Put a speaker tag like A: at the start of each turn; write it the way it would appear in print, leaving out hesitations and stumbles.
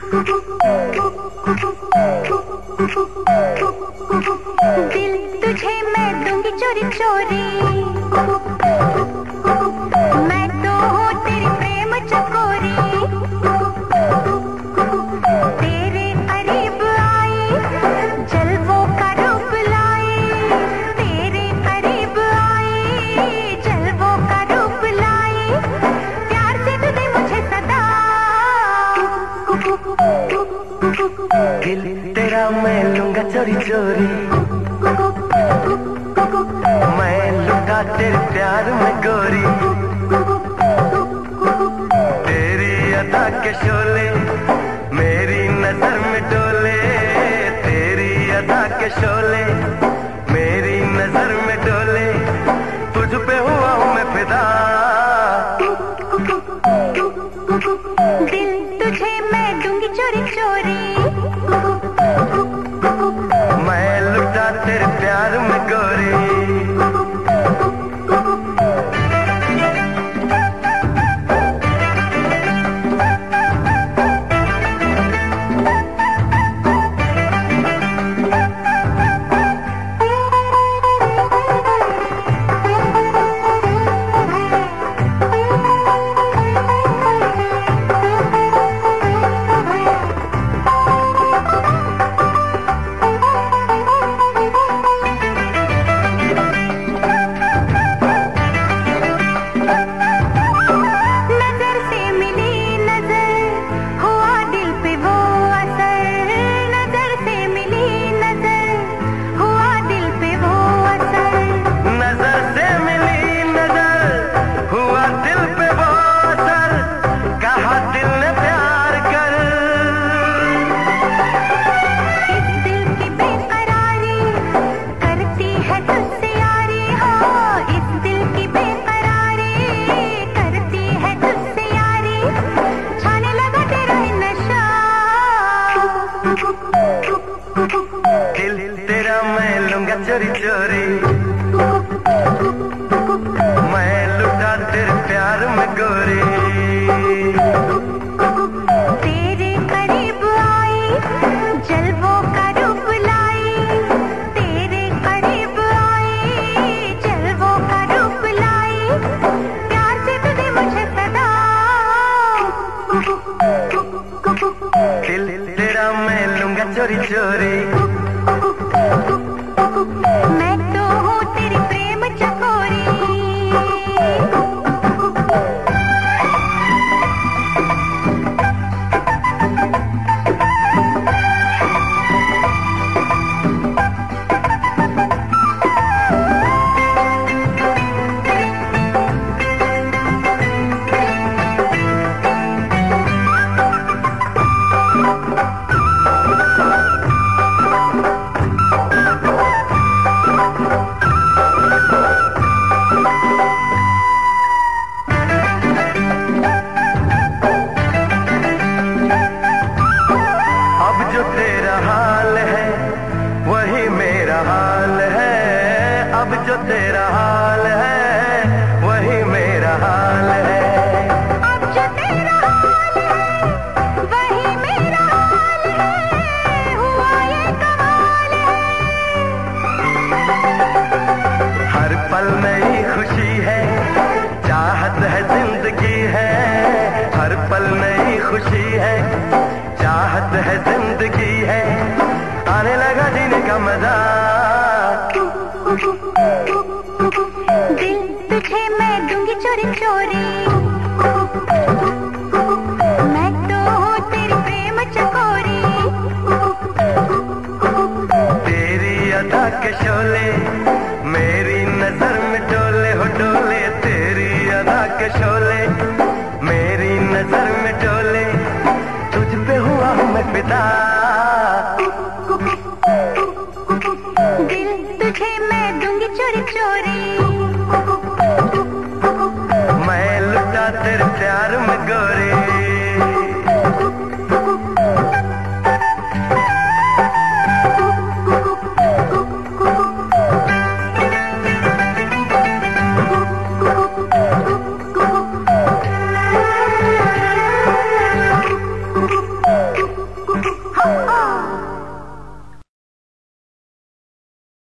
A: दिल तुझे मैं दूंगी चोरी चोरी, मैं तो हूँ तेरी प्रेम चकोरी। तेरे करीब आई जलवों का रूप लाई, तेरे करीब आई जलवों का रूप लाई। प्यार से तू दे मुझे सदा,
B: दिल तेरा मैं लूंगा चोरी चोरी, मैं लुटा तेरे प्यार में गोरी। तेरी अदा के शोले मेरी नजर में डोले, तेरी अदा के शोले मेरी नजर में डोले। तुझ पे हुआ हूँ मैं फिदा,
A: दिल तुझे मैं दूंगी चोरी चोरी,
B: मैं लुटा तेरे प्यार में गोरी। दिल तेरा मैं लूंगा चोरी चोरी, मैं लुटा तेरे प्यार में गोरी।
A: तेरे करीब आई जलवों का रूप लाई, तेरे करीब आई जलवों का रूप लाई। प्यार से तू दे मुझे सदा,
B: दिल तेरा मैं लूंगा चोरी चोरी,
A: मैं तो हूँ तेरी प्रेम चकोरी।
B: अब जो तेरा हाल है वही मेरा हाल है।
A: अब जो तेरा हाल है वही मेरा हाल है, हुआ ये कमाल है।
B: हर पल नई खुशी है, चाहत है जिंदगी है। हर पल नई खुशी है, चाहत है जिंदगी है। आने लगा जीने का मजा,
A: दिल तुझे मैं दूंगी चोरी चोरी, मैं तो हूँ तेरी प्रेम चकोरी।
B: तेरी अदा के शोले मेरी नजर में डोले हो डोले। तेरी अदा के शोले मेरी नजर में डोले, तुझ पे हुआ हूँ मैं फिदा।